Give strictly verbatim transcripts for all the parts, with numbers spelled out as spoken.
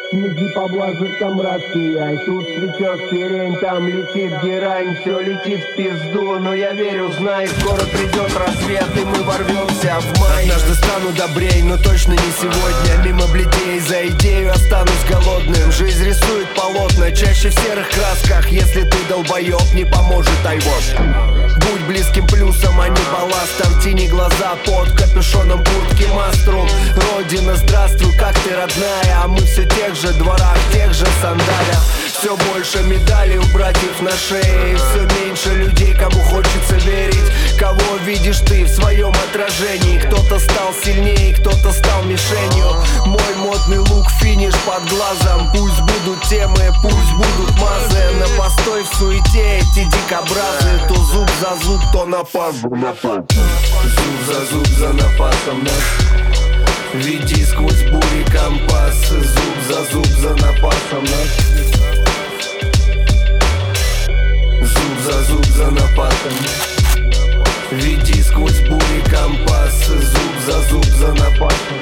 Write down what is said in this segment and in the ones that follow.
Снеги поблажек, комрад, сияй. Тут цветет сирень, там летит герань. Все летит в пизду, но я верю, знай, скоро придет рассвет, и мы ворвемся в май. Однажды стану добрей, но точно не сегодня. Мимо бледей за идею останусь голодным. Жизнь рисует полотна, чаще в серых красках. Если ты долбоеб, не поможет айвош. Будь близким плюсом, а не балластом. Тяни глаза под капюшоном куртки Маструм. Родина, здравствуй, как ты, родная. А мы все тех же дворах, тех же сандалях. Все больше медалей у братьев на шее. Все меньше людей, кому хочется верить. Кого видишь ты в своем отражении? Кто-то стал сильнее, кто-то стал мишенью. Мой модный лук, финиш под глазом. Пусть будут темы, пусть будут мазы. На постой в суете эти дикобразы. То зуб за зуб, то напас. Зуб за зуб за напасом нас. Веди сквозь бури компас. Зуб за зуб за напасом нас. Зуб за зуб за напасом. Веди сквозь бури компас. Зуб за зуб за напасом.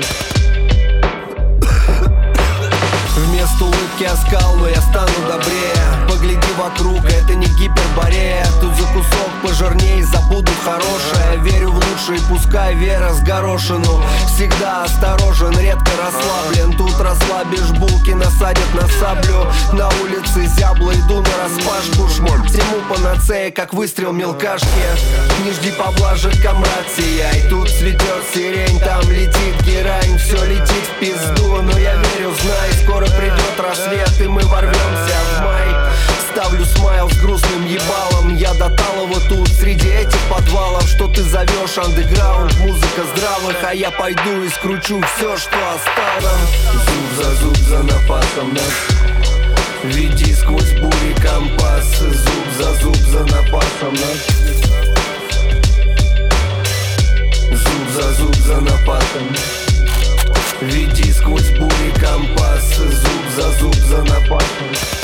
Вместо улыбки оскал, но я стану добрее. Погляди вокруг, это не гиперборея. Тут за кусок пожирней забуду хорошее. Верю в лучшее, пускай вера с горошину. Всегда осторожен, редко расслаблен. Тут расслабишь булки, насадят на саблю. На улице зябло, иду на распашку. Шмон, всему панацея, как выстрел мелкашки. Не жди поблажек, комрад, сияй. Тут цветет сирень, там летит герань. Все летит в пизду, но я верю, знай, скоро придет рассвет, и мы ворвемся в май. Ставлю смайл с грустным ебалом. Я до талого тут, среди этих подвалов. Что ты зовешь андеграунд, музыка здравых. А я пойду и скручу все, что оставил. Зуб за зуб за напасом нас. Веди сквозь бури компас. Зуб за зуб за напасом нас. Зуб за зуб за напасом нас. Веди сквозь бури компас. Зуб за зуб за напасом.